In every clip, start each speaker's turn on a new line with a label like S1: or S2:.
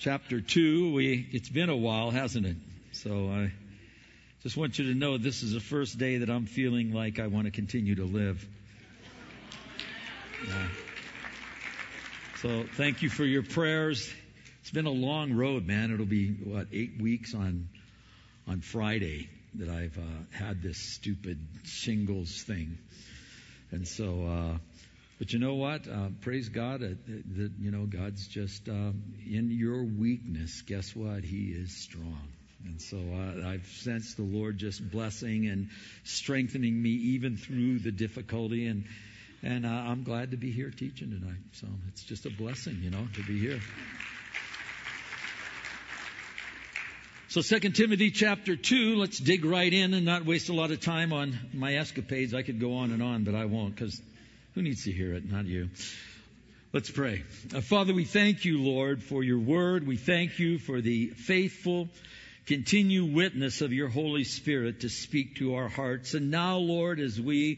S1: chapter 2. It's been a while, hasn't it? So I just want you to know this is the first day that I'm feeling like I want to continue to live. Yeah. So thank you for your prayers. It's been a long road, man. It'll be, 8 weeks on Friday that I've had this stupid shingles thing. And so, but you know what? Praise God that God's just in your weakness. Guess what? He is strong. And so I've sensed the Lord just blessing and strengthening me even through the difficulty. And I'm glad to be here teaching tonight. So it's just a blessing, to be here. So 2 Timothy chapter 2, let's dig right in and not waste a lot of time on my escapades. I could go on, but I won't, because who needs to hear it? Not you. Let's pray. Father, we thank you, Lord, for your word. We thank you for the faithful, continued witness of your Holy Spirit to speak to our hearts. And now, Lord, as we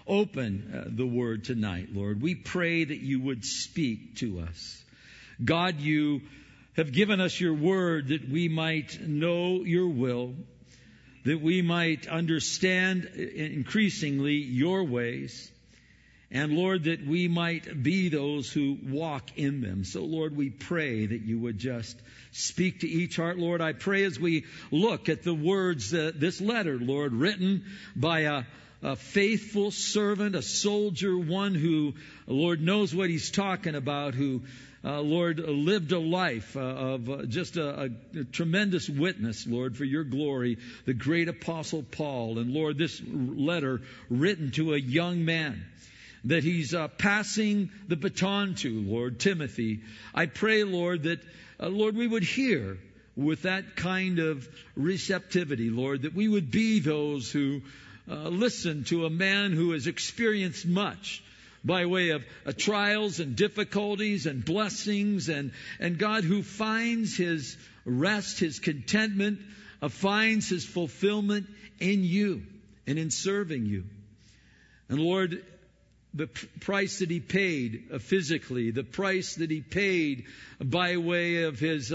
S1: open the word tonight, Lord, we pray that you would speak to us. God, you have given us your word that we might know your will, that we might understand increasingly your ways, and Lord, that we might be those who walk in them. So Lord, we pray that you would just speak to each heart. Lord, I pray as we look at the words, this letter, Lord, written by a faithful servant, a soldier, one who, Lord, knows what he's talking about, who Lord, lived a life of just a tremendous witness, Lord, for your glory, the great apostle Paul. And Lord, this letter written to a young man that he's passing the baton to, Lord, Timothy. I pray, Lord, that, Lord, we would hear with that kind of receptivity, Lord, that we would be those who listen to a man who has experienced much by way of trials and difficulties and blessings, and God, who finds his rest, his contentment, finds his fulfillment in you and in serving you. And Lord, the price that he paid physically, the price that he paid by way of his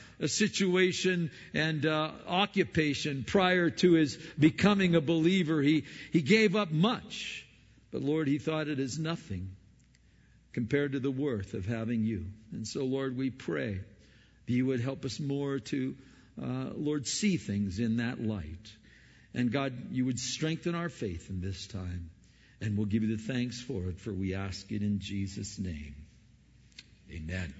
S1: situation and occupation prior to his becoming a believer, he gave up much. But Lord, he thought it is nothing compared to the worth of having you. And so, Lord, we pray that you would help us more to, Lord, see things in that light. And God, you would strengthen our faith in this time. And we'll give you the thanks for it, for we ask it in Jesus' name. Amen.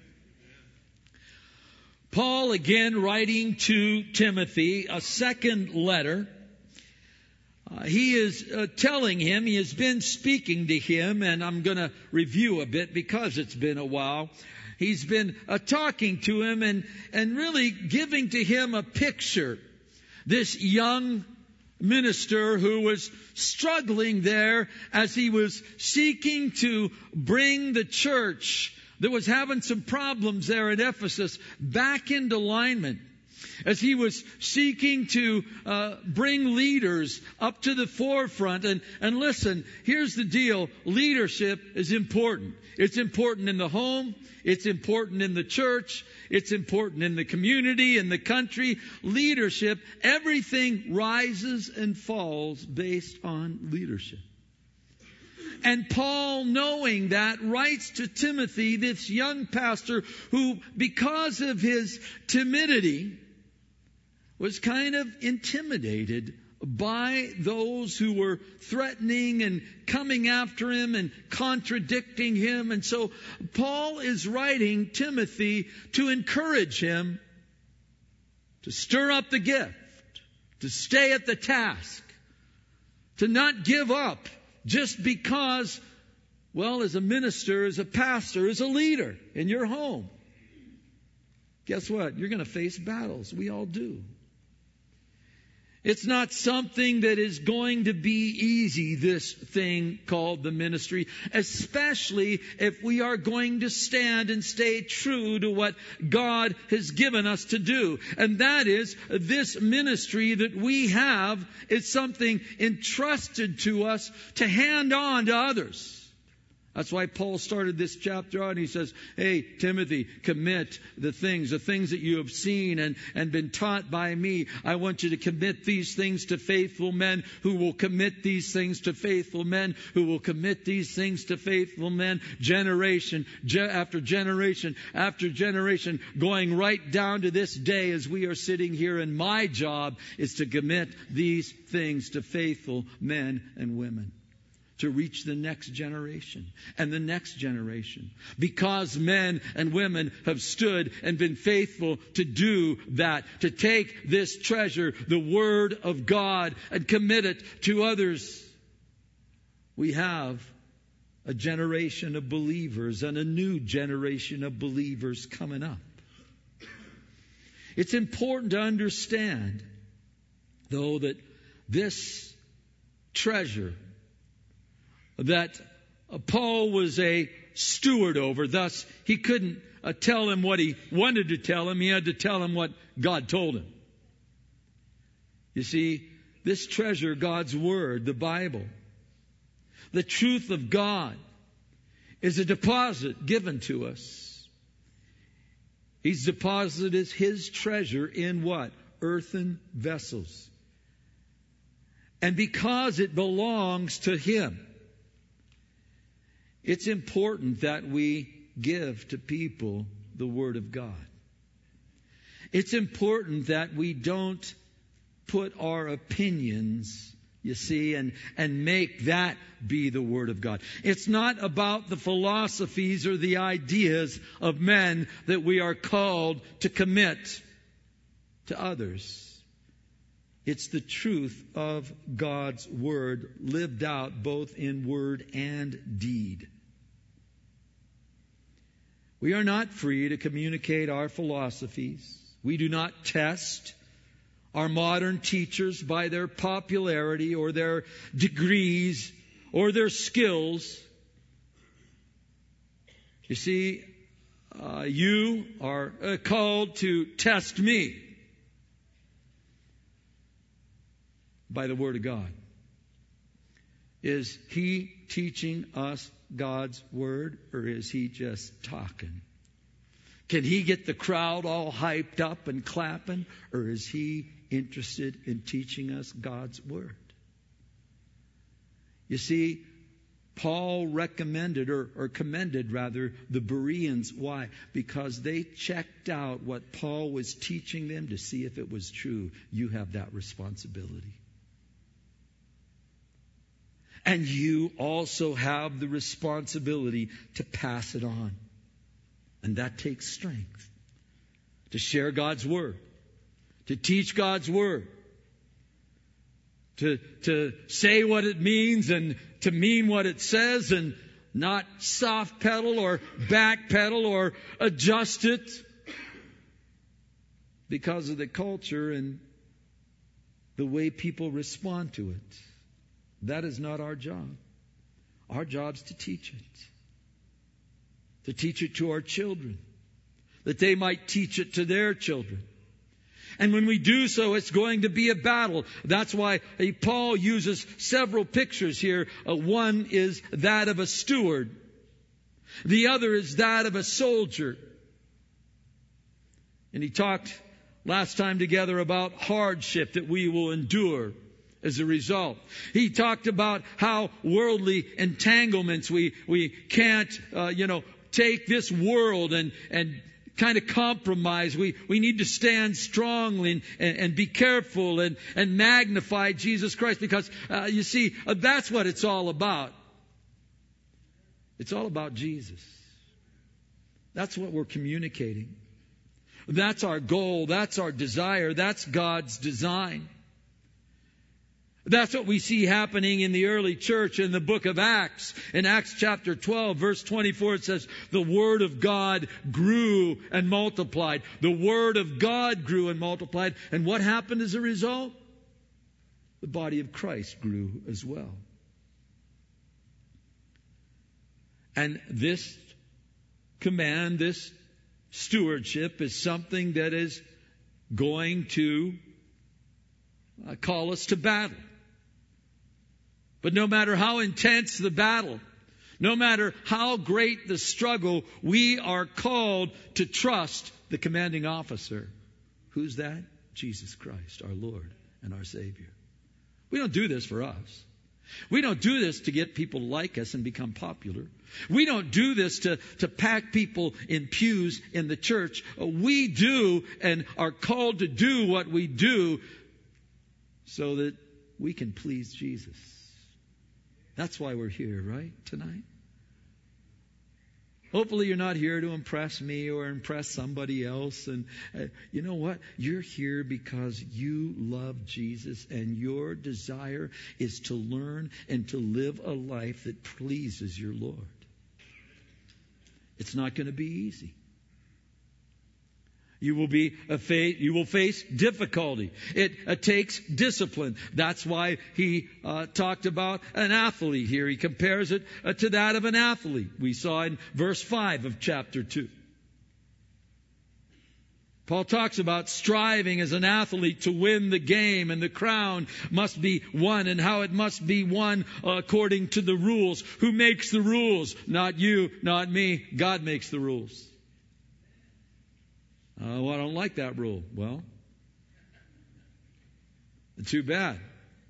S1: Paul, again, writing to Timothy, a second letter. He is telling him, he has been speaking to him, and I'm going to review a bit because it's been a while. He's been talking to him and really giving to him a picture. This young minister who was struggling there as he was seeking to bring the church that was having some problems there at Ephesus back into alignment. As he was seeking to bring leaders up to the forefront. And listen, here's the deal. Leadership is important. It's important in the home. It's important in the church. It's important in the community, in the country. Leadership, everything rises and falls based on leadership. And Paul, knowing that, writes to Timothy, this young pastor who, because of his timidity, was kind of intimidated by those who were threatening and coming after him and contradicting him. And so Paul is writing Timothy to encourage him to stir up the gift, to stay at the task, to not give up just because, well, as a minister, as a pastor, as a leader in your home. Guess what? You're going to face battles. We all do. It's not something that is going to be easy, this thing called the ministry, especially if we are going to stand and stay true to what God has given us to do. And that is, this ministry that we have is something entrusted to us to hand on to others. That's why Paul started this chapter out and he says, hey, Timothy, commit the things that you have seen and been taught by me. I want you to commit these things to faithful men who will commit these things to faithful men who will commit these things to faithful men, generation after generation after generation, going right down to this day as we are sitting here. And my job is to commit these things to faithful men and women, to reach the next generation and the next generation. Because men and women have stood and been faithful to do that, to take this treasure, the Word of God, and commit it to others. We have a generation of believers and a new generation of believers coming up. It's important to understand, though, that this treasure that Paul was a steward over. Thus, he couldn't tell him what he wanted to tell him. He had to tell him what God told him. You see, this treasure, God's Word, the Bible, the truth of God, is a deposit given to us. He's deposited His treasure in what? Earthen vessels. And because it belongs to Him, it's important that we give to people the Word of God. It's important that we don't put our opinions, you see, and make that be the Word of God. It's not about the philosophies or the ideas of men that we are called to commit to others. It's the truth of God's Word lived out both in word and deed. We are not free to communicate our philosophies. We do not test our modern teachers by their popularity or their degrees or their skills. You see, you are called to test me by the Word of God. Is He teaching us God's Word, or is He just talking? Can He get the crowd all hyped up and clapping, or is He interested in teaching us God's Word? You see, Paul recommended or commended rather the Bereans. Why? Because they checked out what Paul was teaching them to see if it was true. You have that responsibility. And you also have the responsibility to pass it on. And that takes strength. To share God's Word. To teach God's Word. To say what it means and to mean what it says, and not soft pedal or back pedal or adjust it because of the culture and the way people respond to it. That is not our job. Our job is to teach it. To teach it to our children, that they might teach it to their children. And when we do so, it's going to be a battle. That's why Paul uses several pictures here. One is that of a steward. The other is that of a soldier. And he talked last time together about hardship that we will endure as a result. He talked about how worldly entanglements we can't, take this world and kind of compromise. We need to stand strongly and be careful and magnify Jesus Christ, because you see, that's what it's all about. It's all about Jesus. That's what we're communicating. That's our goal. That's our desire. That's God's design. That's what we see happening in the early church in the book of Acts. In Acts chapter 12, verse 24, it says, the Word of God grew and multiplied. The Word of God grew and multiplied. And what happened as a result? The body of Christ grew as well. And this command, this stewardship, is something that is going to call us to battle. But no matter how intense the battle, No matter how great the struggle, we are called to trust the commanding officer. Who's that? Jesus Christ, our Lord and our Savior. We don't do this for us. We don't do this to get people to like us and become popular. We don't do this to pack people in pews in the church. We do and are called to do what we do so that we can please Jesus. That's why we're here, right, tonight? Hopefully you're not here to impress me or impress somebody else. And you know what? You're here because you love Jesus, and your desire is to learn and to live a life that pleases your Lord. It's not going to be easy. You will face difficulty. It takes discipline. That's why he talked about an athlete here. He compares it to that of an athlete. We saw in verse 5 of chapter 2. Paul talks about striving as an athlete to win the game, and the crown must be won, and how it must be won according to the rules. Who makes the rules? Not you, not me. God makes the rules. Well, I don't like that rule. Well, too bad.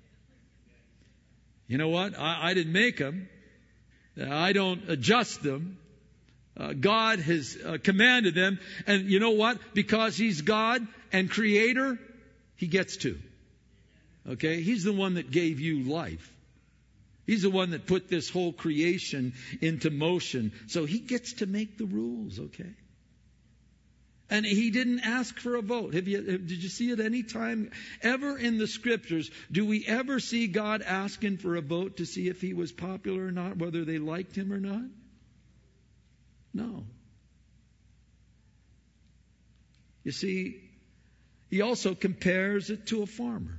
S1: You know what? I didn't make them. I don't adjust them. God has commanded them. And you know what? Because He's God and Creator, He gets to. Okay? He's the one that gave you life. He's the one that put this whole creation into motion. So He gets to make the rules, okay? And He didn't ask for a vote. Did you see it any time ever in the Scriptures? Do we ever see God asking for a vote to see if He was popular or not, whether they liked Him or not? No. You see, He also compares it to a farmer.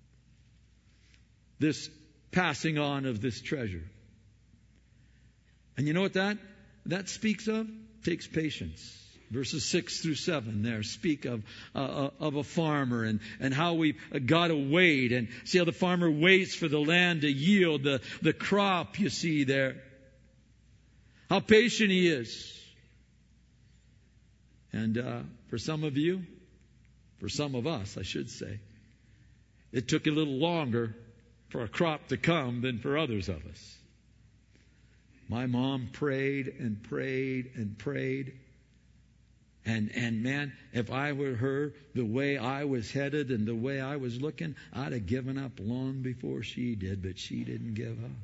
S1: This passing on of this treasure. And you know what that speaks of? Takes patience. Verses 6 through 7 there speak of a farmer and how we've got to wait, and see how the farmer waits for the land to yield the crop, you see there. How patient he is. And for some of you, for some of us, I should say, it took a little longer for a crop to come than for others of us. My mom prayed and prayed and prayed. And man, if I were her, the way I was headed and the way I was looking, I'd have given up long before she did, but she didn't give up.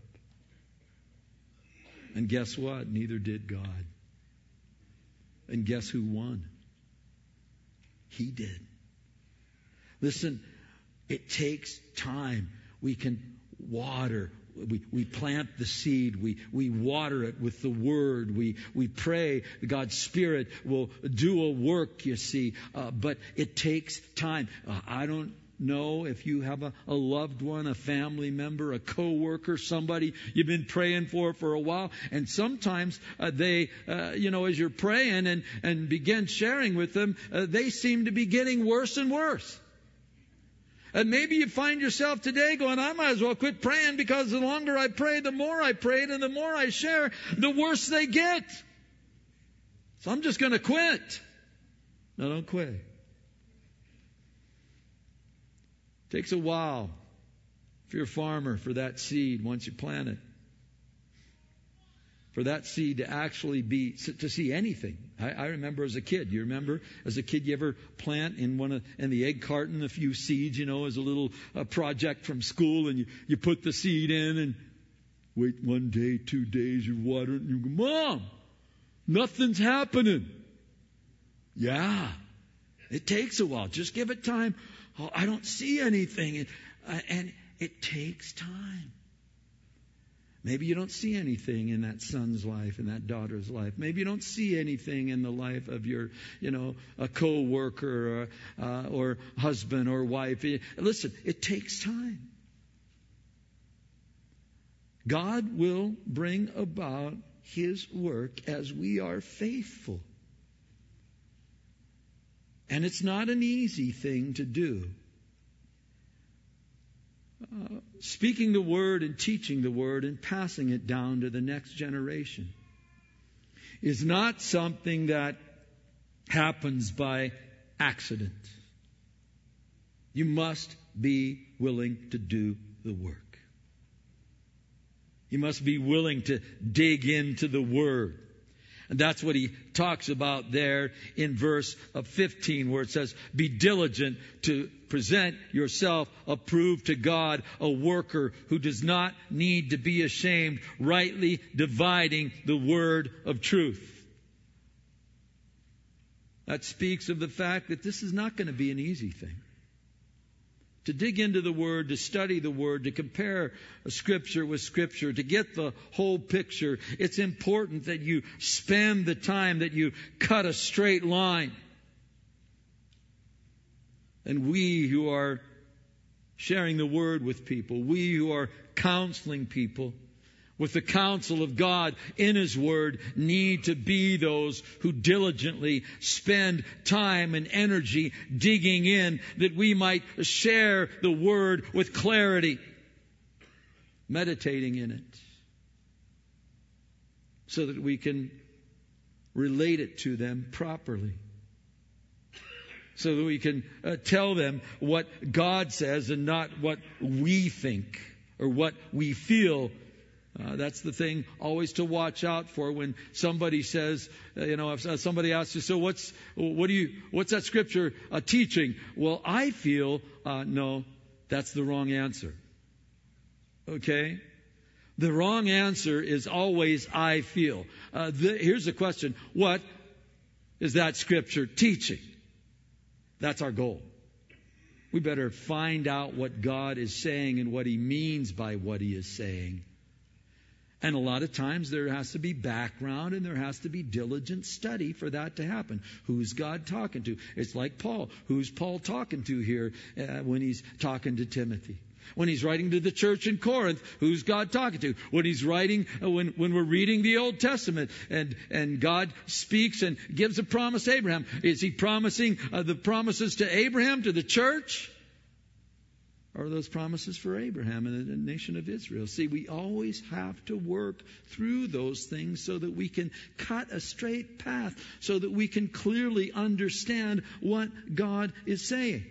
S1: And guess what? Neither did God. And guess who won? He did. Listen, it takes time. We can water. We plant the seed. We water it with the Word. We pray God's Spirit will do a work, you see. But it takes time. I don't know if you have a loved one, a family member, a co-worker, somebody you've been praying for a while. And sometimes they, as you're praying and begin sharing with them, they seem to be getting worse and worse. And maybe you find yourself today going, I might as well quit praying, because the longer I pray, the more I prayed, and the more I share, the worse they get. So I'm just going to quit. No, don't quit. It takes a while, if you're a farmer, for that seed, once you plant it, for that seed to actually to see anything. I remember as a kid. You remember as a kid, you ever plant in the egg carton a few seeds, as a little project from school, and you put the seed in and wait 1 day, 2 days, you water it, and you go, Mom, nothing's happening. Yeah, it takes a while. Just give it time. Oh, I don't see anything, and it takes time. Maybe you don't see anything in that son's life, in that daughter's life. Maybe you don't see anything in the life of your, a co-worker or husband or wife. Listen, it takes time. God will bring about His work as we are faithful. And it's not an easy thing to do. speaking the Word and teaching the Word and passing it down to the next generation is not something that happens by accident. You must be willing to do the work. You must be willing to dig into the Word. And that's what he talks about there in verse 15, where it says, be diligent to present yourself approved to God, a worker who does not need to be ashamed, rightly dividing the word of truth. That speaks of the fact that this is not going to be an easy thing. To dig into the Word, to study the Word, to compare Scripture with Scripture, to get the whole picture, it's important that you spend the time, that you cut a straight line. And we who are sharing the Word with people, we who are counseling people with the counsel of God in His Word, need to be those who diligently spend time and energy digging in, that we might share the Word with clarity, meditating in it, so that we can relate it to them properly, so that we can tell them what God says and not what we think or what we feel. That's the thing always to watch out for when somebody says, if somebody asks you, so what's that scripture teaching? Well, I feel, no, that's the wrong answer. Okay? The wrong answer is always I feel. Here's the question. What is that scripture teaching? That's our goal. We better find out what God is saying and what He means by what He is saying. And a lot of times there has to be background and there has to be diligent study for that to happen. Who's God talking to? It's like Paul. Who's Paul talking to here when he's talking to Timothy? When he's writing to the church in Corinth, who's God talking to? When he's writing, when we're reading the Old Testament and God speaks and gives a promise to Abraham, is He promising the promises to Abraham, to the church? Or are those promises for Abraham and the nation of Israel? See, we always have to work through those things so that we can cut a straight path, so that we can clearly understand what God is saying.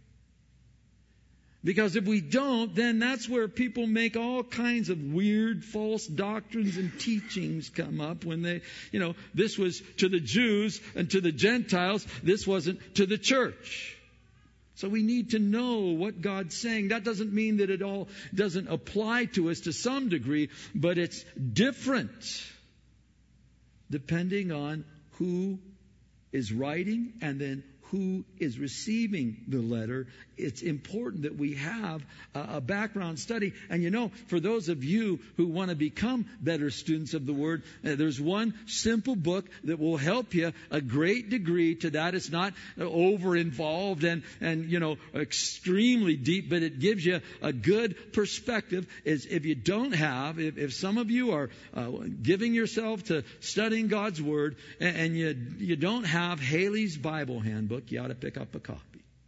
S1: Because if we don't, then that's where people make all kinds of weird false doctrines and teachings come up when they, this was to the Jews and to the Gentiles. This wasn't to the church. So we need to know what God's saying. That doesn't mean that it all doesn't apply to us to some degree, but it's different depending on who is writing and then who is receiving the letter. It's important that we have a background study. And for those of you who want to become better students of the Word, there's one simple book that will help you a great degree to that. It's not over involved and extremely deep, but it gives you a good perspective. Is if you don't have, if some of you are giving yourself to studying God's Word and you don't have Haley's Bible Handbook, you ought to pick up a copy.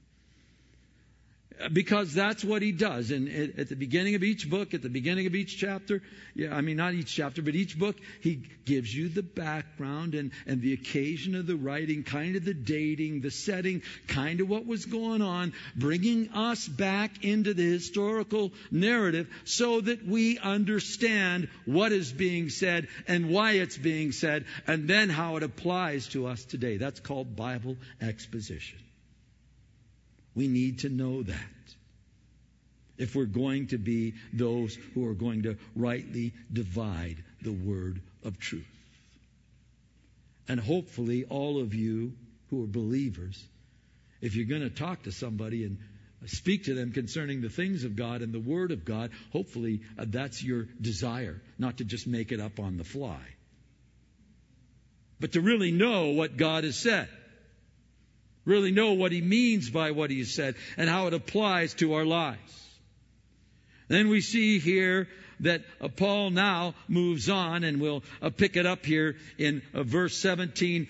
S1: Because that's what he does. And at the beginning of each book, at the beginning of each chapter, not each chapter, but each book, he gives you the background and the occasion of the writing, kind of the dating, the setting, kind of what was going on, bringing us back into the historical narrative so that we understand what is being said and why it's being said, and then how it applies to us today. That's called Bible exposition. We need to know that if we're going to be those who are going to rightly divide the word of truth. And hopefully all of you who are believers, if you're going to talk to somebody and speak to them concerning the things of God and the Word of God, hopefully that's your desire, not to just make it up on the fly, but to really know what God has said. Really know what He means by what He has said and how it applies to our lives. Then we see here that Paul now moves on, and we'll pick it up here in verse 17,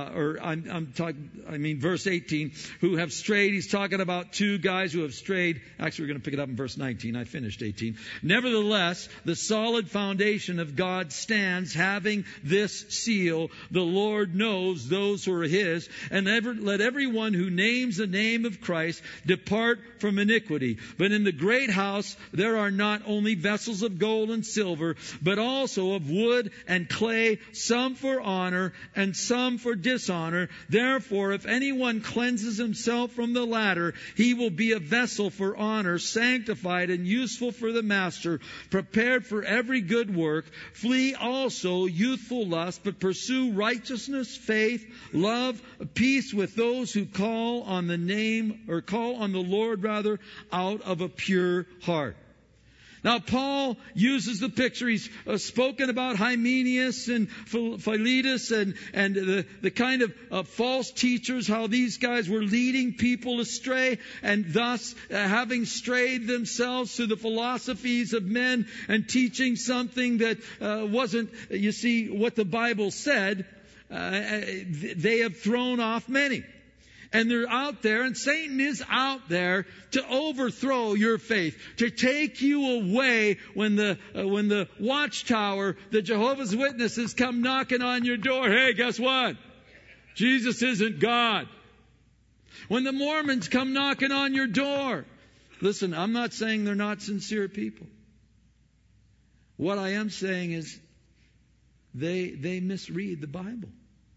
S1: verse 18, who have strayed. He's talking about two guys who have strayed. Actually, we're going to pick it up in verse 19. I finished 18. Nevertheless, the solid foundation of God stands, having this seal: the Lord knows those who are His, and let everyone who names the name of Christ depart from iniquity. But in the great house there are not only vessels of gold and silver, but also of wood and clay, some for honor and some for dishonor. Therefore, if anyone cleanses himself from the latter, he will be a vessel for honor, sanctified and useful for the master, prepared for every good work. Flee also youthful lust, but pursue righteousness, faith, love, peace with those who call on the Lord out of a pure heart. Now, Paul uses the picture. He's spoken about Hymenaeus and Philetus and the kind of false teachers, how these guys were leading people astray, and thus having strayed themselves to the philosophies of men and teaching something that wasn't, you see, what the Bible said. They have thrown off many. And they're out there, and Satan is out there to overthrow your faith, to take you away when the watchtower, the Jehovah's Witnesses, come knocking on your door. Hey, guess what? Jesus isn't God. When the Mormons come knocking on your door. Listen, I'm not saying they're not sincere people. What I am saying is they misread the Bible.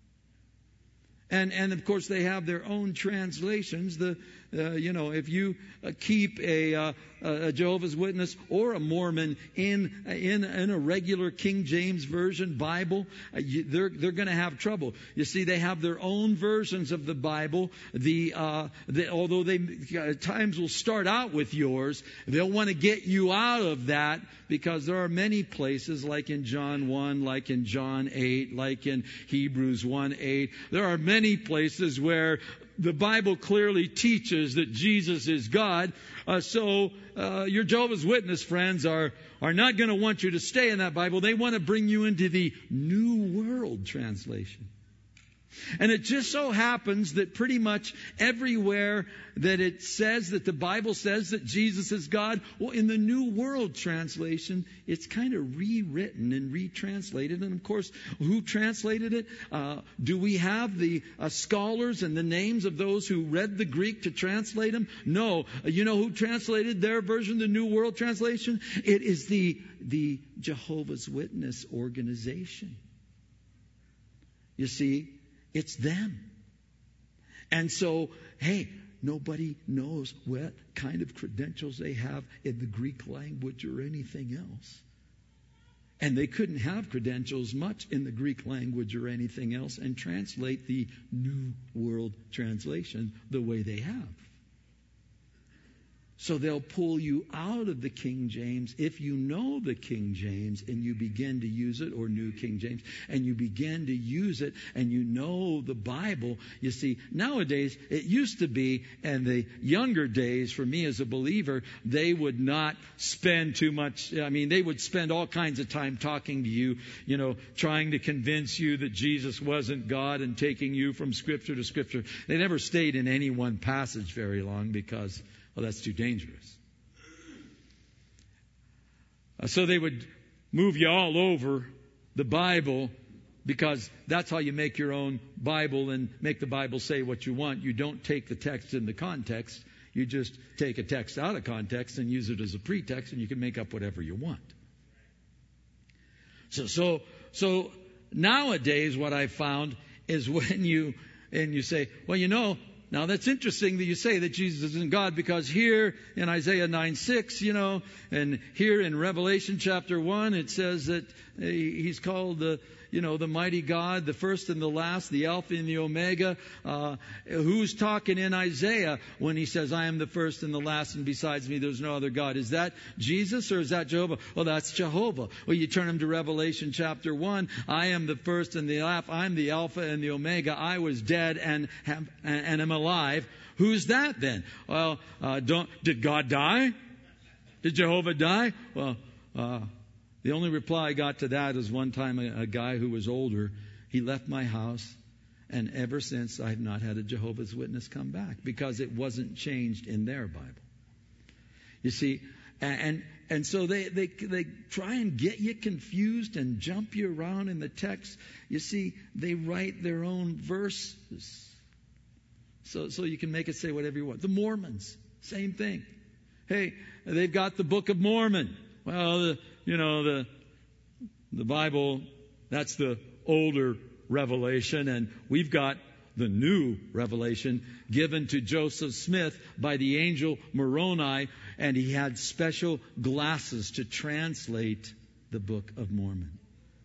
S1: And of course they have their own translations. If you keep a Jehovah's Witness or a Mormon in a regular King James Version Bible, they're going to have trouble. You see, they have their own versions of the Bible. Although they at times will start out with yours, they'll want to get you out of that, because there are many places, like in John 1, like in John 8, like in Hebrews 1:8. There are many places where the Bible clearly teaches that Jesus is God. So your Jehovah's Witness friends are not going to want you to stay in that Bible. They want to bring you into the New World Translation. And it just so happens that pretty much everywhere that it says that the Bible says that Jesus is God, well, in the New World Translation, it's kind of rewritten and retranslated. And of course, who translated it? Do we have the scholars and the names of those who read the Greek to translate them? No. You know who translated their version, the New World Translation? It is the Jehovah's Witness organization. You see, it's them. And so, hey, nobody knows what kind of credentials they have in the Greek language or anything else. And they couldn't have credentials much in the Greek language or anything else and translate the New World Translation the way they have. So they'll pull you out of the King James if you know the King James and you begin to use it, or New King James, and you begin to use it and you know the Bible. You see, nowadays, it used to be, and the younger days for me as a believer, they would not spend too much. I mean, they would spend all kinds of time talking to you, trying to convince you that Jesus wasn't God and taking you from Scripture to Scripture. They never stayed in any one passage very long because, well, that's too dangerous. So they would move you all over the Bible, because that's how you make your own Bible and make the Bible say what you want. You don't take the text in the context. You just take a text out of context and use it as a pretext, and you can make up whatever you want. So nowadays what I found is when you say, well, now that's interesting that you say that Jesus isn't God, because here in Isaiah 9:6, and here in Revelation chapter 1, it says that He's called the mighty God, the first and the last, the Alpha and the Omega. Who's talking in Isaiah when He says, I am the first and the last, and besides me there's no other God? Is that Jesus or is that Jehovah? Well, that's Jehovah. Well, you turn them to Revelation chapter 1. I am the first and the last. I'm the Alpha and the Omega. I was dead and am alive. Who's that then? Well, did God die? Did Jehovah die? Well, The only reply I got to that was one time a guy who was older, he left my house, and ever since I've not had a Jehovah's Witness come back because it wasn't changed in their Bible. You see, and so they try and get you confused and jump you around in the text. You see, they write their own verses. So you can make it say whatever you want. The Mormons, same thing. Hey, they've got the Book of Mormon. Well, the Bible, that's the older revelation, and we've got the new revelation given to Joseph Smith by the angel Moroni, and he had special glasses to translate the Book of Mormon.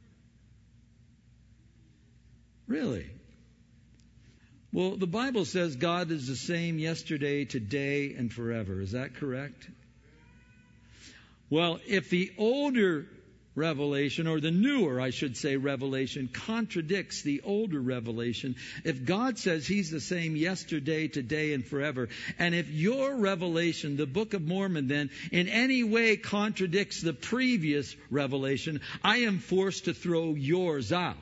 S1: Really? Well, the Bible says God is the same yesterday, today, and forever. Is that correct? Well, if the older revelation, or the newer, I should say, revelation, contradicts the older revelation, if God says He's the same yesterday, today, and forever, and if your revelation, the Book of Mormon, then, in any way contradicts the previous revelation, I am forced to throw yours out.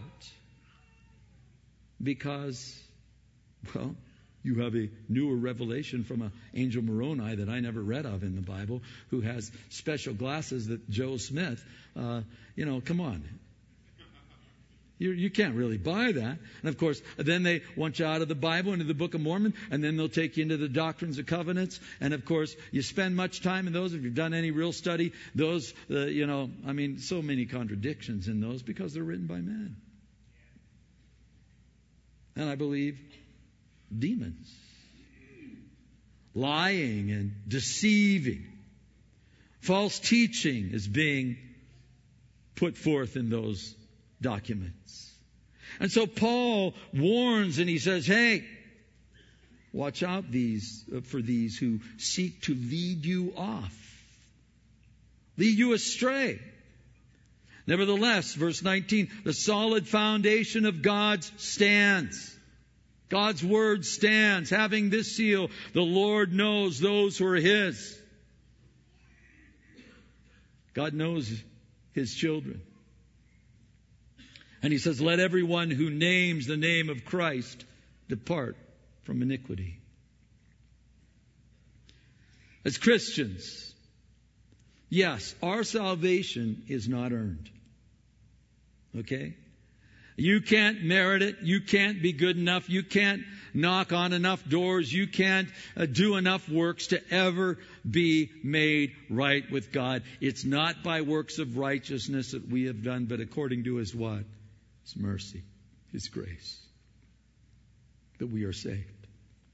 S1: Because, well, you have a newer revelation from an angel Moroni that I never read of in the Bible, who has special glasses that Joe Smith, come on. You can't really buy that. And of course, then they want you out of the Bible into the Book of Mormon, and then they'll take you into the Doctrines and Covenants. And of course, you spend much time in those. If you've done any real study, those, so many contradictions in those because they're written by men. And I believe demons, lying and deceiving, false teaching is being put forth in those documents. And so Paul warns and he says, hey, watch out for these who seek to lead you off, lead you astray. Nevertheless, verse 19, the solid foundation of God stands. God's word stands. Having this seal, the Lord knows those who are His. God knows His children. And He says, let everyone who names the name of Christ depart from iniquity. As Christians, yes, our salvation is not earned. Okay? You can't merit it. You can't be good enough. You can't knock on enough doors. You can't do enough works to ever be made right with God. It's not by works of righteousness that we have done, but according to His what? His mercy, His grace, that we are saved.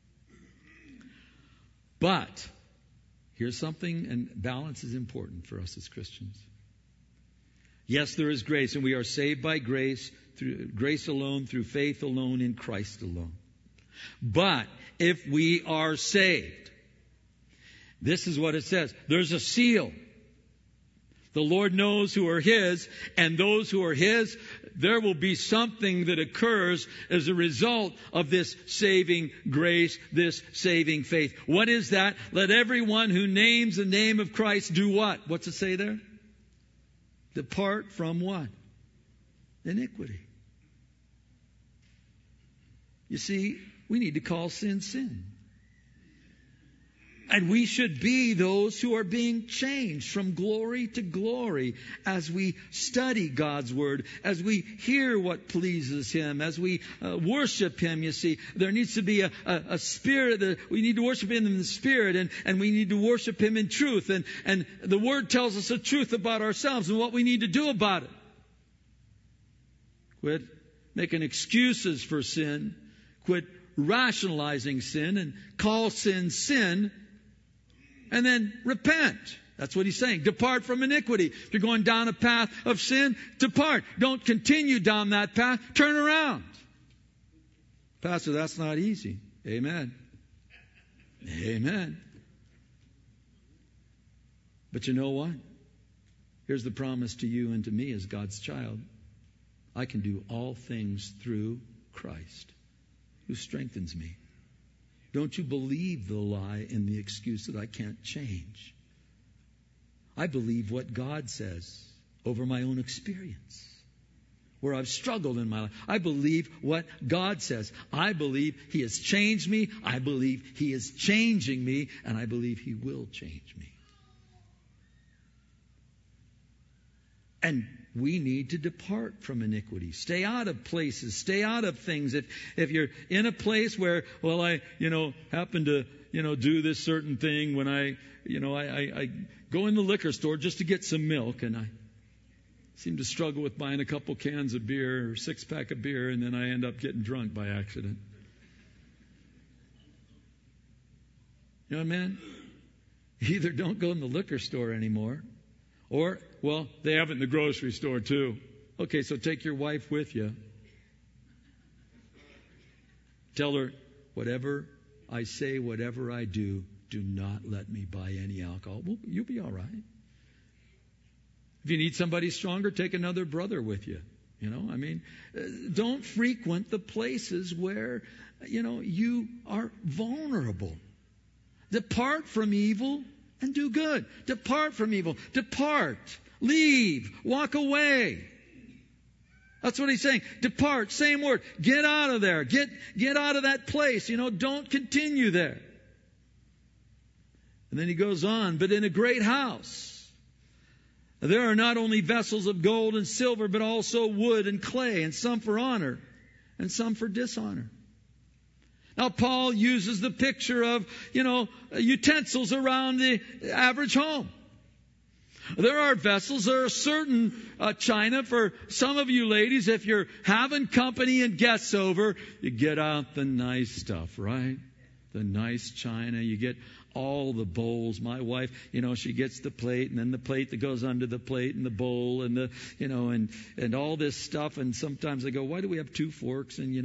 S1: But here's something, and balance is important for us as Christians. Yes, there is grace, and we are saved by grace, through grace alone, through faith alone, in Christ alone. But if we are saved, this is what it says. There's a seal. The Lord knows who are His, and those who are His, there will be something that occurs as a result of this saving grace, this saving faith. What is that? Let everyone who names the name of Christ do what? What's it say there? Depart from what? Iniquity. You see, we need to call sin, sin. And we should be those who are being changed from glory to glory as we study God's Word, as we hear what pleases Him, as we worship Him. You see, there needs to be a spirit. We need to worship Him in the Spirit, and we need to worship Him in truth. And the Word tells us the truth about ourselves and what we need to do about it. Quit making excuses for sin. Quit rationalizing sin and call sin, sin. And then repent. That's what he's saying. Depart from iniquity. If you're going down a path of sin, depart. Don't continue down that path. Turn around. Pastor, that's not easy. Amen. Amen. But you know what? Here's the promise to you and to me as God's child. I can do all things through Christ, who strengthens me. Don't you believe the lie and the excuse that I can't change. I believe what God says. over my own experience, where I've struggled in my life. I believe what God says. I believe He has changed me. I believe He is changing me. And I believe He will change me. And we need to depart from iniquity. Stay out of places. Stay out of things. If you're in a place where, well, I happen to, do this certain thing when I go in the liquor store just to get some milk, and I seem to struggle with buying a couple cans of beer or 6-pack of beer, and then I end up getting drunk by accident. You know what I mean? Either don't go in the liquor store anymore, or, well, they have it in the grocery store too. Okay, so take your wife with you. Tell her, whatever I say, whatever I do, do not let me buy any alcohol. Well, you'll be all right. If you need somebody stronger, take another brother with you. Don't frequent the places where, you are vulnerable. Depart from evil and do good. Depart from evil. Depart. Leave. Walk away. That's what he's saying. Depart. Same word. Get out of there. Get out of that place. Don't continue there. And then he goes on, but in a great house there are not only vessels of gold and silver, but also wood and clay, and some for honor and some for dishonor. Now, Paul uses the picture of, utensils around the average home. There are vessels, there are certain china. For some of you ladies, if you're having company and guests over, you get out the nice stuff, right? The nice china. You get all the bowls. My wife, she gets the plate, and then the plate that goes under the plate, and the bowl, and the, and all this stuff. And sometimes I go, why do we have 2 forks? And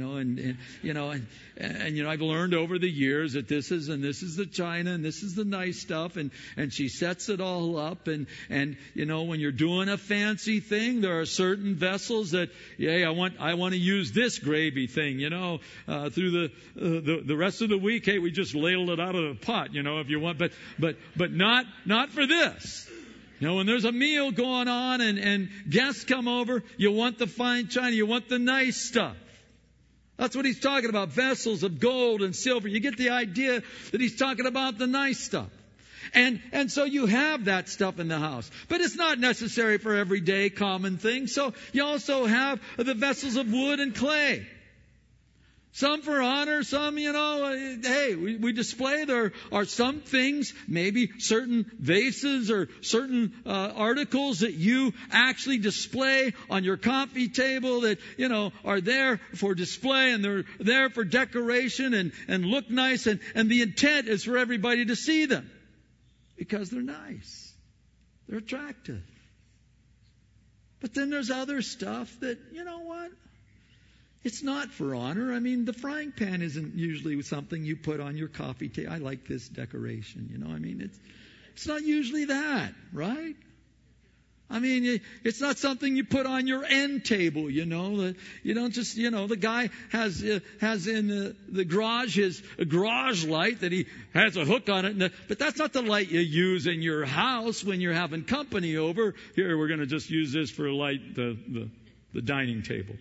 S1: I've learned over the years that this is the china, and this is the nice stuff. And she sets it all up. And when you're doing a fancy thing, there are certain vessels that, I want to use this gravy thing, through the rest of the week. Hey, we just ladle it out of the pot, if you want, but not for this. When there's a meal going on and guests come over, you want the fine china, you want the nice stuff. That's what he's talking about, vessels of gold and silver. You get the idea that he's talking about the nice stuff. And so you have that stuff in the house. But it's not necessary for everyday common things. So you also have the vessels of wood and clay. Some for honor, some, we display. There are some things, maybe certain vases or certain articles that you actually display on your coffee table that, are there for display, and they're there for decoration and look nice. And the intent is for everybody to see them because they're nice. They're attractive. But then there's other stuff that, it's not for honor. The frying pan isn't usually something you put on your coffee table. I like this decoration, it's not usually that, right? It's not something you put on your end table, You don't just, the guy has in the garage his garage light that he has a hook on it, but that's not the light you use in your house when you're having company over. Here, we're going to just use this for light the dining table.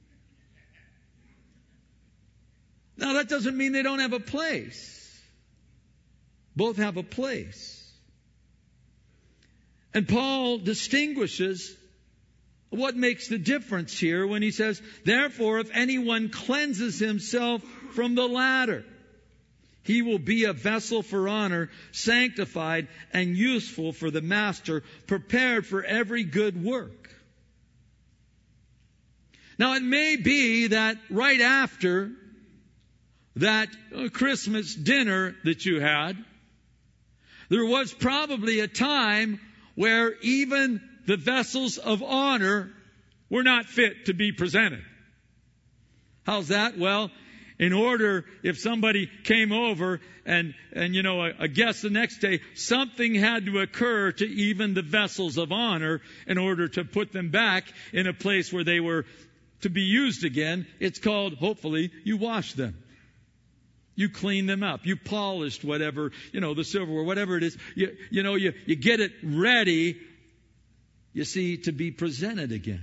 S1: Now, that doesn't mean they don't have a place. Both have a place. And Paul distinguishes what makes the difference here when he says, therefore, if anyone cleanses himself from the latter, he will be a vessel for honor, sanctified and useful for the master, prepared for every good work. Now, it may be that right after that Christmas dinner that you had, there was probably a time where even the vessels of honor were not fit to be presented. How's that? Well, in order, if somebody came over and a guest the next day, something had to occur to even the vessels of honor in order to put them back in a place where they were to be used again. It's called, hopefully, you wash them. You clean them up. You polished whatever, the silverware, whatever it is. You get it ready. you see, to be presented again.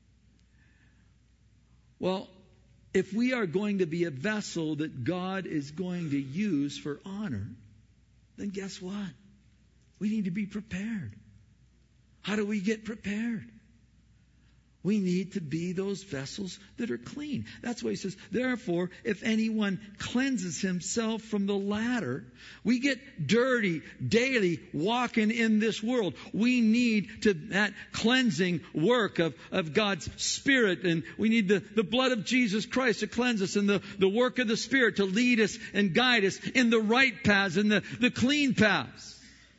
S1: Well, if we are going to be a vessel that God is going to use for honor, then guess what? We need to be prepared. How do we get prepared? We need to be those vessels that are clean. That's why he says, therefore, if anyone cleanses himself from the latter, we get dirty daily walking in this world. We need that cleansing work of God's Spirit, and we need the blood of Jesus Christ to cleanse us, and the work of the Spirit to lead us and guide us in the right paths, in the clean paths.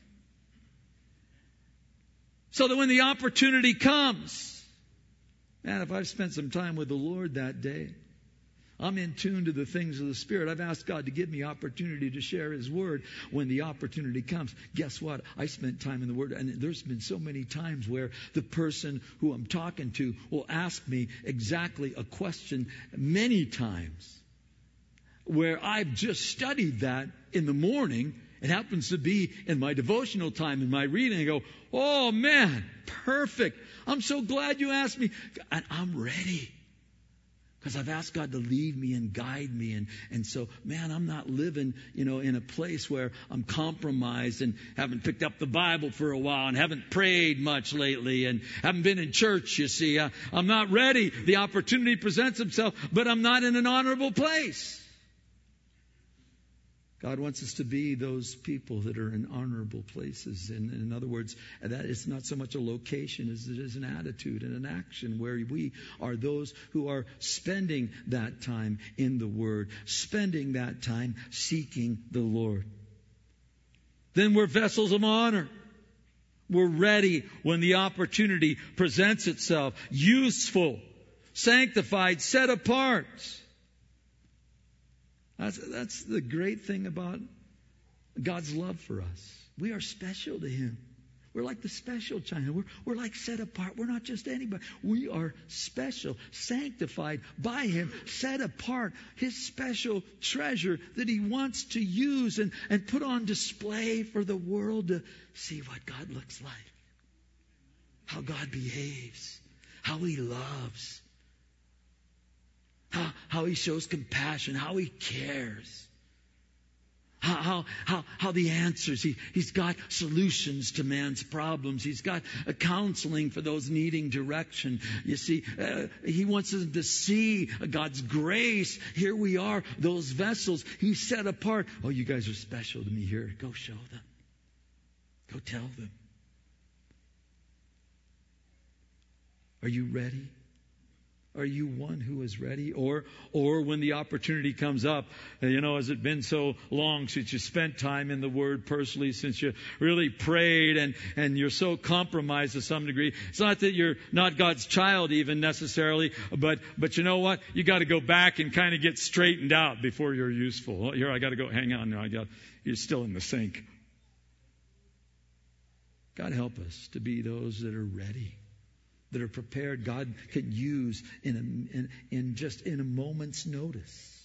S1: So that when the opportunity comes, man, if I've spent some time with the Lord that day, I'm in tune to the things of the Spirit. I've asked God to give me opportunity to share His Word. When the opportunity comes, guess what? I spent time in the Word. And there's been so many times where the person who I'm talking to will ask me exactly a question many times, where I've just studied that in the morning. It happens to be in my devotional time, in my reading. I go, oh man, perfect. I'm so glad you asked me. And I'm ready. Because I've asked God to lead me and guide me. And so, man, I'm not living, in a place where I'm compromised and haven't picked up the Bible for a while and haven't prayed much lately and haven't been in church, you see. I'm not ready. The opportunity presents itself, but I'm not in an honorable place. God wants us to be those people that are in honorable places. And in other words, that is not so much a location as it is an attitude and an action where we are those who are spending that time in the Word, spending that time seeking the Lord. Then we're vessels of honor. We're ready when the opportunity presents itself. Useful, sanctified, set apart. That's the great thing about God's love for us. We are special to Him. We're like the special child. We're like set apart. We're not just anybody. We are special, sanctified by Him, set apart. His special treasure that He wants to use and put on display for the world to see what God looks like, how God behaves, how He loves. How He shows compassion, how He cares, how the answers. He's got solutions to man's problems. He's got a counseling for those needing direction. You see, He wants us to see God's grace. Here we are, those vessels He set apart. Oh, you guys are special to me here. Go show them. Go tell them. Are you ready? Are you one who is ready? Or when the opportunity comes up, has it been so long since you spent time in the Word personally, since you really prayed and you're so compromised to some degree? It's not that you're not God's child even necessarily, but you know what? You got to go back and kind of get straightened out before you're useful. Here, I got to go. Hang on now. You're still in the sink. God help us to be those that are ready, that are prepared. God could use in a moment's notice.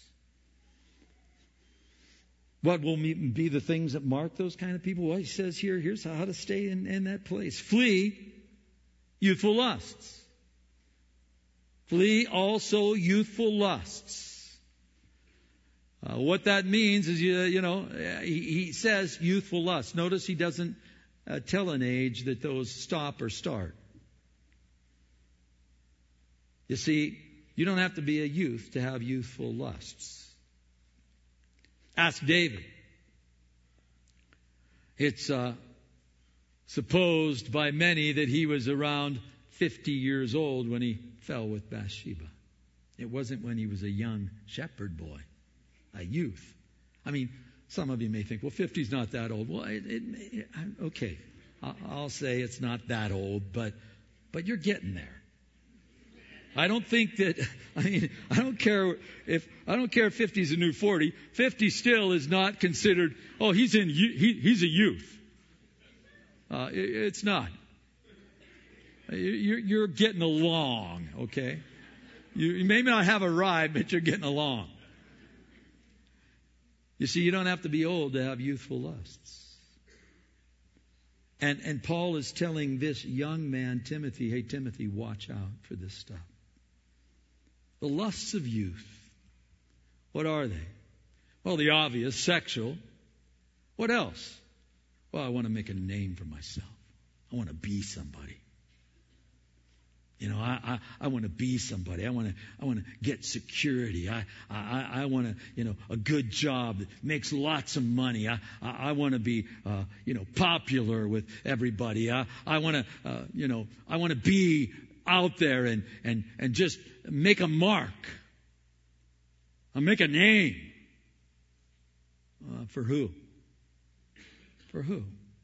S1: What will be the things that mark those kind of people? Well, he says here's how to stay in that place. Flee youthful lusts. Flee also youthful lusts. What that means is, he says youthful lusts. Notice he doesn't tell an age that those stop or start. You see, you don't have to be a youth to have youthful lusts. Ask David. It's supposed by many that he was around 50 years old when he fell with Bathsheba. It wasn't when he was a young shepherd boy, a youth. I mean, some of you may think, well, 50 is not that old. Well, okay, I'll say it's not that old, but you're getting there. I don't care if 50 is a new 40. 50 still is not considered, he's a youth. It's not. You're getting along, okay? You may not have arrived, but you're getting along. You see, you don't have to be old to have youthful lusts. And Paul is telling this young man, Timothy, hey, Timothy, watch out for this stuff. The lusts of youth. What are they? Well, the obvious, sexual. What else? Well, I want to make a name for myself. I want to be somebody. I want to be somebody. I want to get security. I want to, a good job that makes lots of money. I want to be, popular with everybody. I want to be out there and just make a mark. I'll make a name. For who? For who?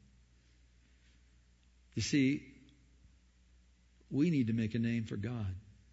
S1: You see, we need to make a name for God.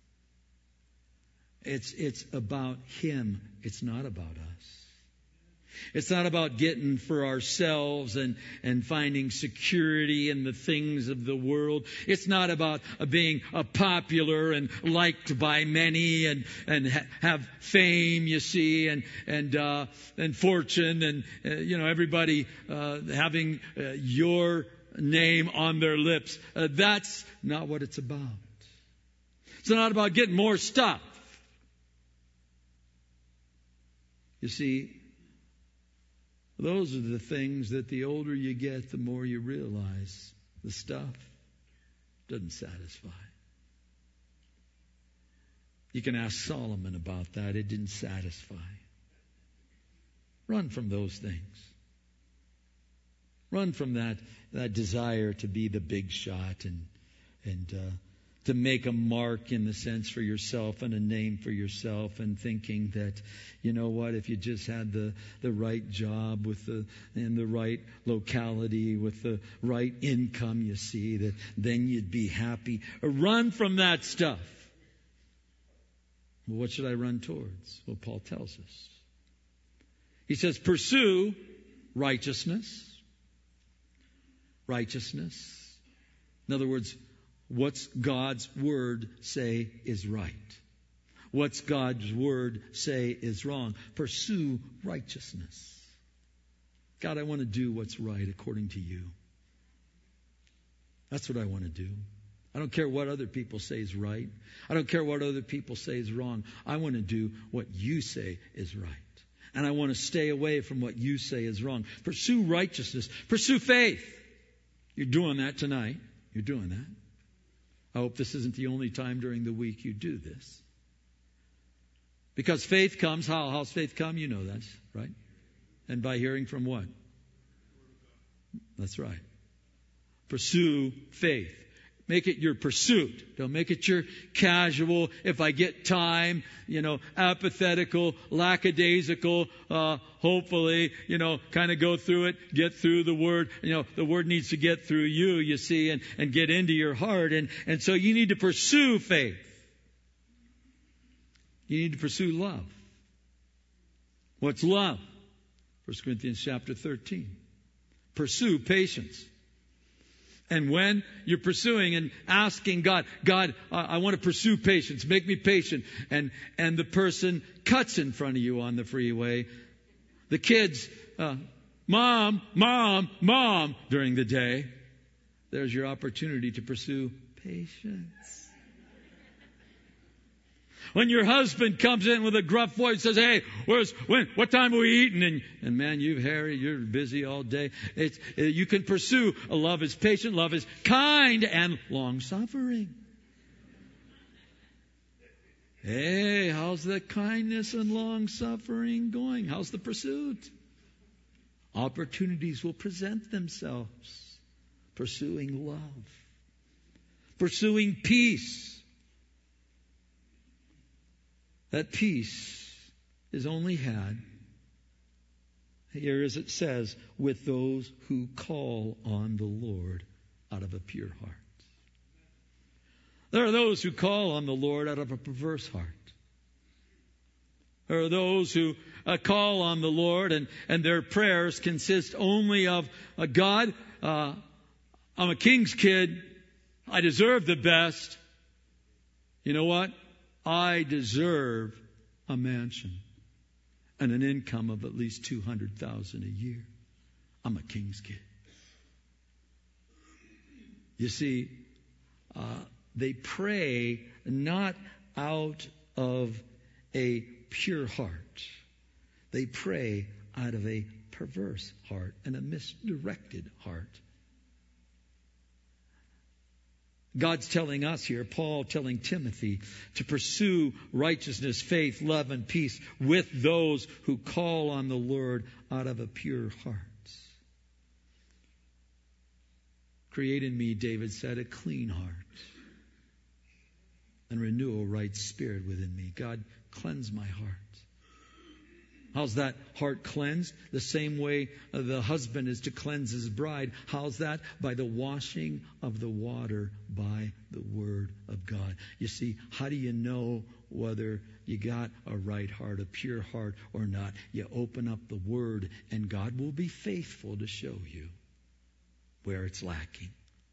S1: It's about Him. It's not about us. It's not about getting for ourselves and finding security in the things of the world. It's not about being popular and liked by many and have fame, you see, and fortune and everybody having your name on their lips. That's not what it's about. It's not about getting more stuff. You see, those are the things that the older you get, the more you realize the stuff doesn't satisfy. You can ask Solomon about that. It didn't satisfy. Run from those things. Run from that desire to be the big shot and to make a mark in the sense for yourself and a name for yourself, and thinking that, if you just had the right job in the right locality with the right income, you see, that then you'd be happy. Run from that stuff. Well, what should I run towards? Well, Paul tells us. He says, pursue righteousness. Righteousness. In other words, what's God's Word say is right? What's God's Word say is wrong? Pursue righteousness. God, I want to do what's right according to you. That's what I want to do. I don't care what other people say is right. I don't care what other people say is wrong. I want to do what you say is right. And I want to stay away from what you say is wrong. Pursue righteousness. Pursue faith. You're doing that tonight. You're doing that. I hope this isn't the only time during the week you do this. Because faith comes, how's faith come? You know that, right? And by hearing from what? That's right. Pursue faith. Make it your pursuit. Don't make it your casual, if I get time, apathetical, lackadaisical, hopefully, kind of go through it, get through the Word. The Word needs to get through you see, and get into your heart. And so you need to pursue faith. You need to pursue love. What's love? 1 Corinthians chapter 13. Pursue patience. And when you're pursuing and asking God, I want to pursue patience. Make me patient. And the person cuts in front of you on the freeway. The kids, Mom, during the day. There's your opportunity to pursue patience. When your husband comes in with a gruff voice, says, "Hey, what time are we eating?" And man, you're busy all day. You can pursue. Love is patient, love is kind and long-suffering. Hey, how's the kindness and long-suffering going? How's the pursuit? Opportunities will present themselves. Pursuing love. Pursuing peace. That peace is only had, here as it says, with those who call on the Lord out of a pure heart. There are those who call on the Lord out of a perverse heart. There are those who call on the Lord and their prayers consist only of, God, I'm a king's kid. I deserve the best. You know what? I deserve a mansion and an income of at least $200,000 a year. I'm a king's kid. You see, they pray not out of a pure heart. They pray out of a perverse heart and a misdirected heart. God's telling us here, Paul telling Timothy, to pursue righteousness, faith, love, and peace with those who call on the Lord out of a pure heart. Create in me, David said, a clean heart, and renew a right spirit within me. God, cleanse my heart. How's that heart cleansed? The same way the husband is to cleanse his bride. How's that? By the washing of the water by the Word of God. You see, how do you know whether you got a right heart, a pure heart or not? You open up the Word and God will be faithful to show you where it's lacking.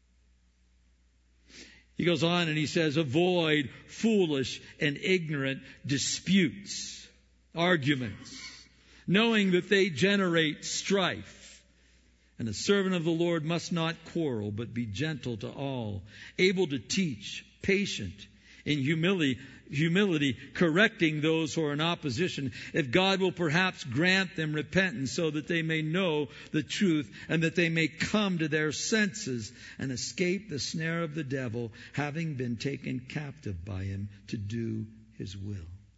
S1: He goes on and he says, avoid foolish and ignorant disputes, arguments, knowing that they generate strife. And a servant of the Lord must not quarrel, but be gentle to all, able to teach, patient, in humility, correcting those who are in opposition, if God will perhaps grant them repentance so that they may know the truth and that they may come to their senses and escape the snare of the devil, having been taken captive by him to do his will.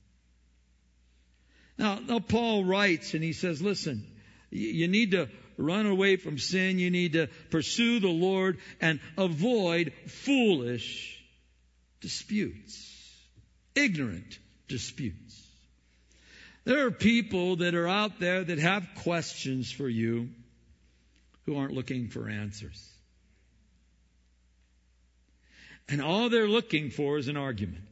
S1: Now Paul writes and he says, listen, you need to run away from sin. You need to pursue the Lord and avoid foolish disputes, ignorant disputes. There are people that are out there that have questions for you who aren't looking for answers. And all they're looking for is an argument.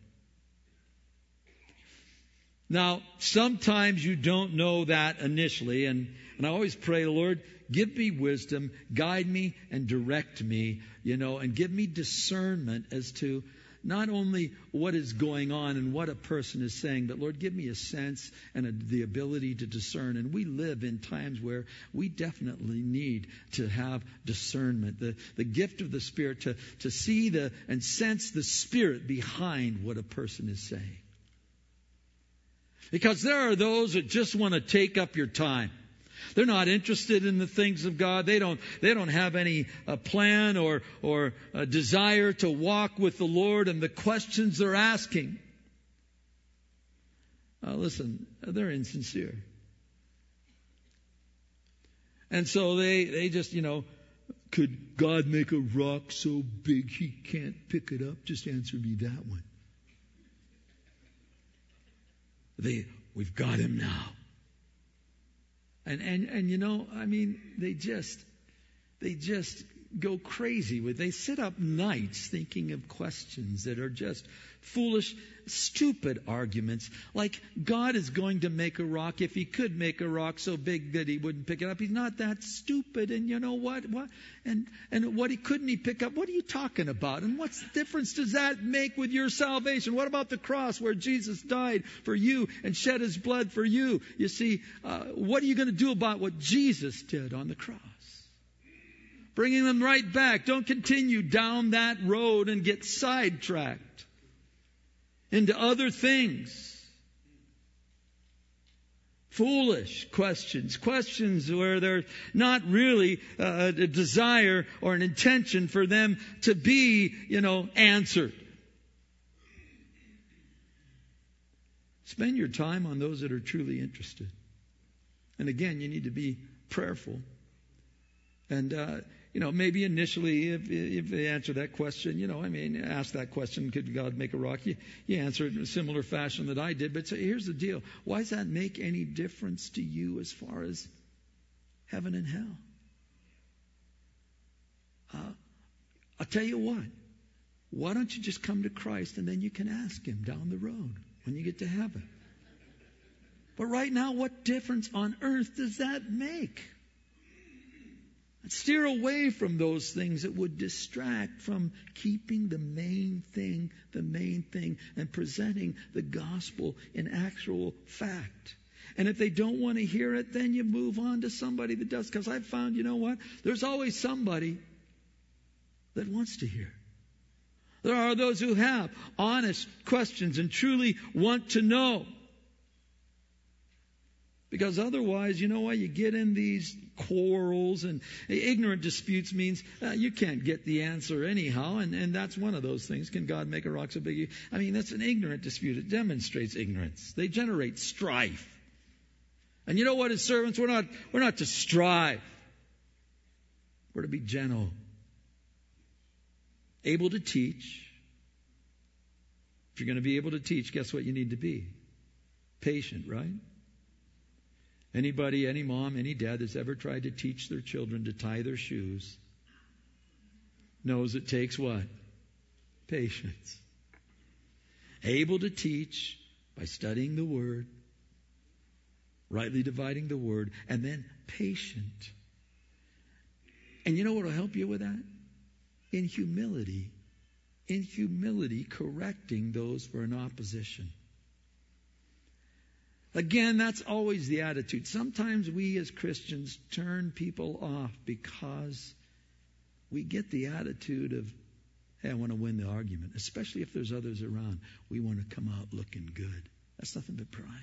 S1: Now, sometimes you don't know that initially, and I always pray, Lord, give me wisdom, guide me and direct me, and give me discernment as to not only what is going on and what a person is saying, but Lord, give me a sense and the ability to discern. And we live in times where we definitely need to have discernment, the gift of the Spirit to see and sense the Spirit behind what a person is saying. Because there are those that just want to take up your time. They're not interested in the things of God. They don't have any plan or a desire to walk with the Lord, and the questions they're asking, listen, they're insincere. And so they just, could God make a rock so big he can't pick it up? Just answer me that one. We've got him now. And they just go crazy with. They sit up nights thinking of questions that are just foolish, stupid arguments. Like God is going to make a rock if he could make a rock so big that he wouldn't pick it up. He's not that stupid. And you know what? And what couldn't he pick up? What are you talking about? And what difference does that make with your salvation? What about the cross where Jesus died for you and shed his blood for you? You see, what are you going to do about what Jesus did on the cross? Bringing them right back. Don't continue down that road and get sidetracked into other things. Foolish questions where there's not really a desire or an intention for them to be, answered. Spend your time on those that are truly interested. And again, you need to be prayerful. And, maybe initially, if they answer that question, ask that question, could God make a rock? You answer it in a similar fashion that I did. But here's the deal. Why does that make any difference to you as far as heaven and hell? I'll tell you what. Why don't you just come to Christ and then you can ask him down the road when you get to heaven? But right now, what difference on earth does that make? Steer away from those things that would distract from keeping the main thing, and presenting the gospel in actual fact. And if they don't want to hear it, then you move on to somebody that does. Because I've found, there's always somebody that wants to hear. There are those who have honest questions and truly want to know. Because otherwise, you know what? You get in these quarrels, and ignorant disputes means you can't get the answer anyhow. And that's one of those things. Can God make a rock so big? I mean, that's an ignorant dispute. It demonstrates ignorance. They generate strife. And you know what? As servants, we're not to strive. We're to be gentle, able to teach. If you're going to be able to teach, guess what you need to be? Patient, right? Anybody, any mom, any dad that's ever tried to teach their children to tie their shoes knows it takes what? Patience. Able to teach by studying the Word, rightly dividing the Word, and then patient. And you know what will help you with that? In humility, correcting those who are in opposition. Again, that's always the attitude. Sometimes we as Christians turn people off because we get the attitude of, hey, I want to win the argument, especially if there's others around. We want to come out looking good. That's nothing but pride.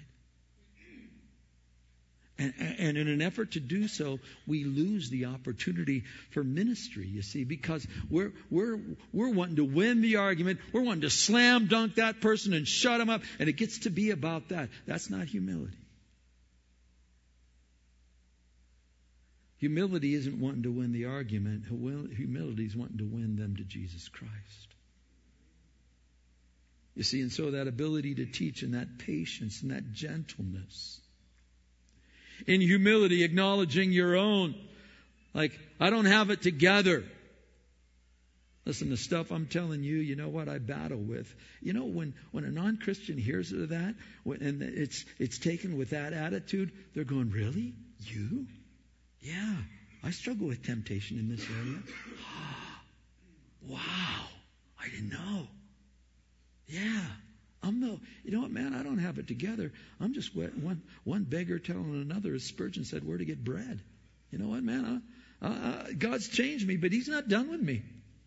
S1: And in an effort to do so, we lose the opportunity for ministry, you see, because we're wanting to win the argument. We're wanting to slam dunk that person and shut him up. And it gets to be about that. That's not humility. Humility isn't wanting to win the argument. Humility is wanting to win them to Jesus Christ. You see, and so that ability to teach and that patience and that gentleness. In humility, acknowledging your own. Like, I don't have it together. Listen, the stuff I'm telling you, you know what I battle with. You know, when a non-Christian hears of that, and it's taken with that attitude, they're going, really? You? Yeah, I struggle with temptation in this area. Wow, I didn't know. Yeah. You know what, man, I don't have it together. I'm just one beggar telling another, as Spurgeon said, where to get bread. You know what, man, God's changed me, but He's not done with me.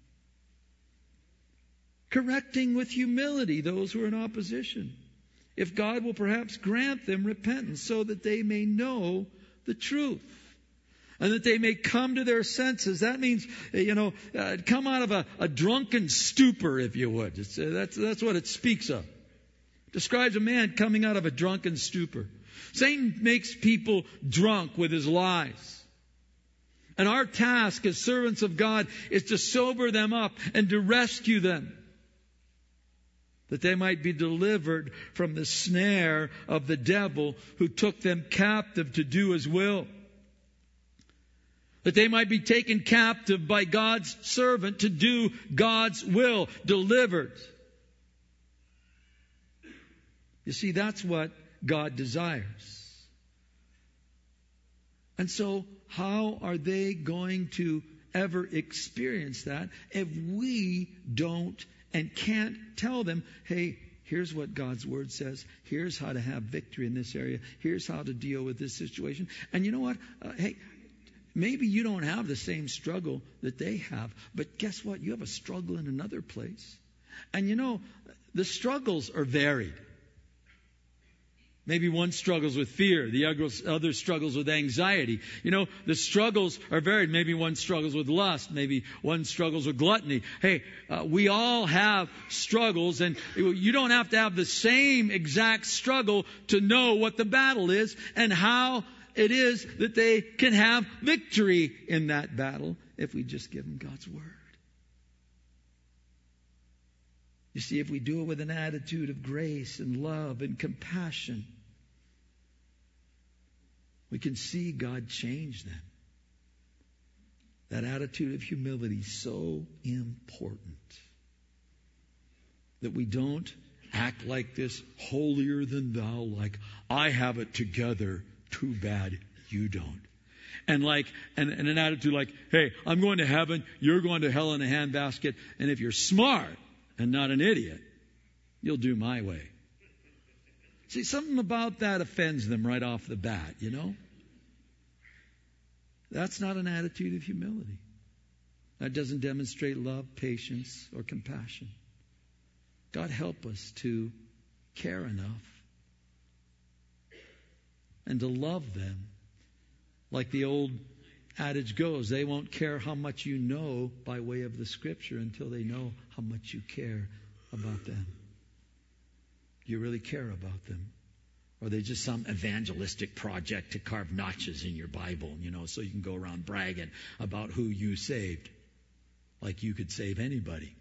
S1: Correcting with humility those who are in opposition. If God will perhaps grant them repentance so that they may know the truth. And that they may come to their senses. That means, come out of a drunken stupor, if you would. That's what it speaks of. Describes a man coming out of a drunken stupor. Satan makes people drunk with his lies. And our task as servants of God is to sober them up and to rescue them. That they might be delivered from the snare of the devil who took them captive to do his will. That they might be taken captive by God's servant to do God's will, delivered. You see, that's what God desires. And so, how are they going to ever experience that if we don't and can't tell them, hey, here's what God's Word says. Here's how to have victory in this area. Here's how to deal with this situation. And you know what? Maybe you don't have the same struggle that they have, but guess what? You have a struggle in another place. And you know, the struggles are varied. Maybe one struggles with fear, the other struggles with anxiety. You know, the struggles are varied. Maybe one struggles with lust, maybe one struggles with gluttony. Hey, we all have struggles, and you don't have to have the same exact struggle to know what the battle is and how it is that they can have victory in that battle if we just give them God's Word. You see, if we do it with an attitude of grace and love and compassion, we can see God change them. That attitude of humility is so important. That we don't act like this holier than thou, like I have it together. Too bad you don't. And an attitude like, hey, I'm going to heaven, you're going to hell in a handbasket, and if you're smart and not an idiot, you'll do my way. See, something about that offends them right off the bat, you know? That's not an attitude of humility. That doesn't demonstrate love, patience, or compassion. God, help us to care enough and to love them. Like the old adage goes, they won't care how much you know by way of the Scripture until they know how much you care about them. Do you really care about them? Or are they just some evangelistic project to carve notches in your Bible, so you can go around bragging about who you saved, like you could save anybody?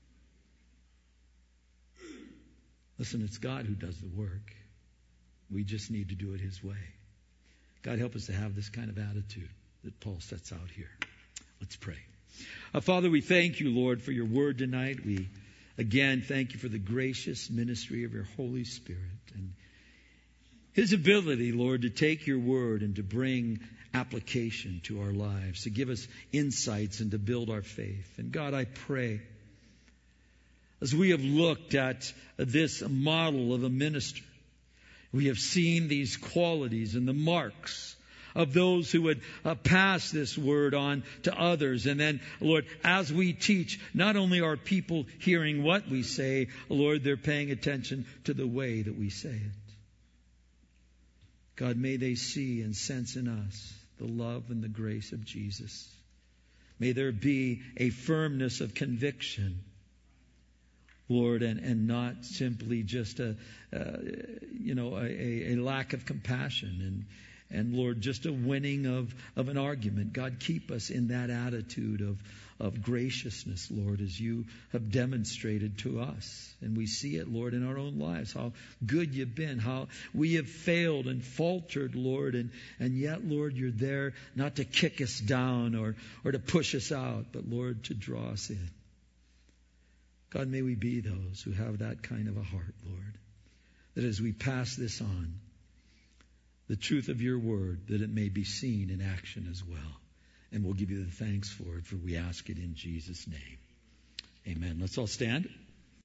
S1: Listen, it's God who does the work. We just need to do it His way. God, help us to have this kind of attitude that Paul sets out here. Let's pray. Father, we thank you, Lord, for your word tonight. We, again, thank you for the gracious ministry of your Holy Spirit and His ability, Lord, to take your word and to bring application to our lives, to give us insights and to build our faith. And God, I pray, as we have looked at this model of a minister, we have seen these qualities and the marks of those who would pass this word on to others. And then, Lord, as we teach, not only are people hearing what we say, Lord, they're paying attention to the way that we say it. God, may they see and sense in us the love and the grace of Jesus. May there be a firmness of conviction, Lord, and not simply just a lack of compassion and Lord, just a winning of an argument. God, keep us in that attitude of graciousness, Lord, as you have demonstrated to us. And we see it, Lord, in our own lives, how good you've been, how we have failed and faltered, Lord, and yet, Lord, you're there not to kick us down or to push us out, but, Lord, to draw us in. God, may we be those who have that kind of a heart, Lord, that as we pass this on, the truth of your word, that it may be seen in action as well. And we'll give you the thanks for it, for we ask it in Jesus' name. Amen. Let's all stand.